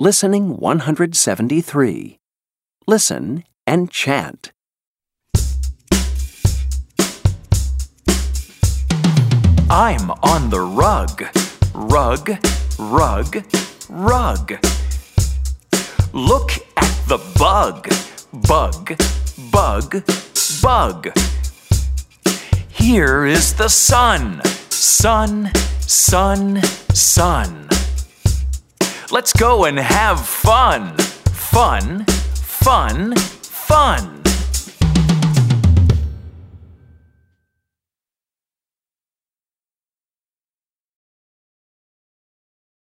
Listening 173. Listen and chant. I'm on the rug. Rug, rug, rug. Look at the bug. Bug, bug, bug. Here is the sun. Sun, sun, sun. Let's go and have fun. Fun, fun, fun.